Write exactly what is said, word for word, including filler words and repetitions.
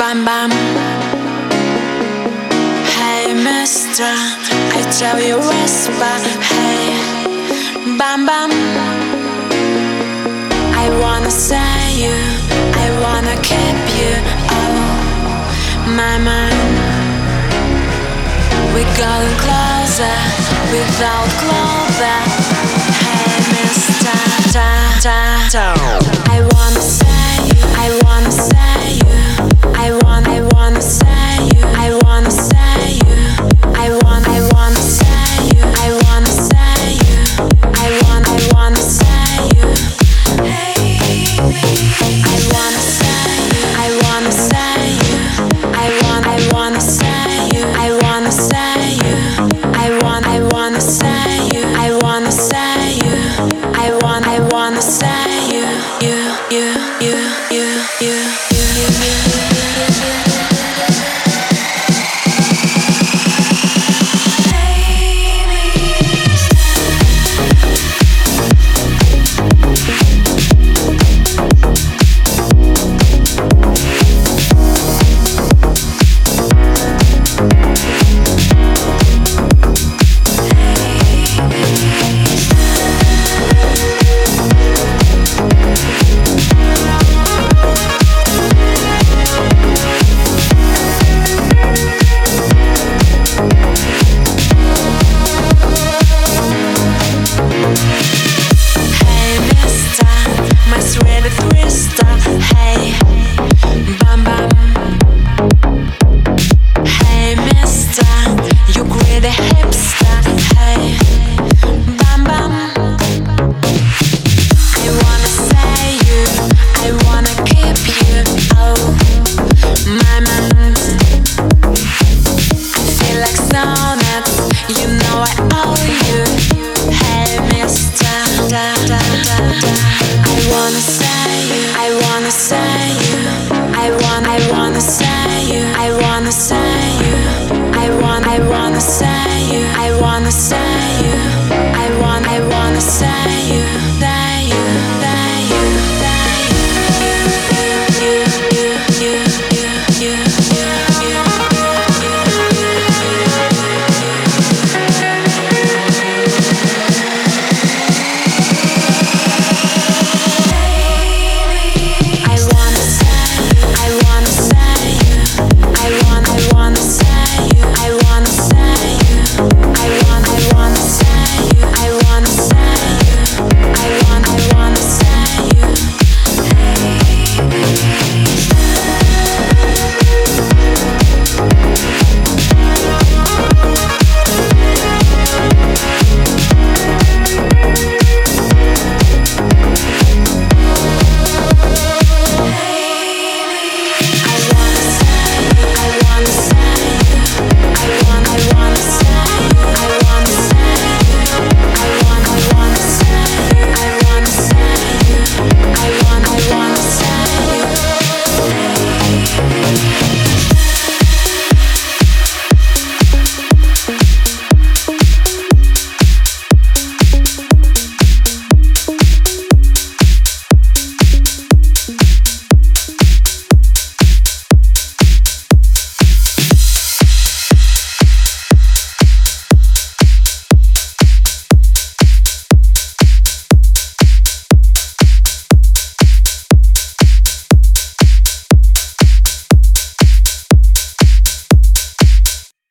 Bam bam. Hey mister, I tell you whisper. Hey, bam bam. I wanna say you, I wanna keep you. Oh, my mind. We got closer without clover. Hey mister, ta ta ta. I wanna say you, I wanna say you. I want, I wanna say you. I wanna say you. I want, I wanna say you. I wanna say you. I want, I wanna say you. I wanna say you. I wanna say you. I want, I wanna say you. I wanna say you. I want, I wanna say you. I wanna say you. I want, I wanna say you. You, you, you, you, you, you, you, you. I wanna say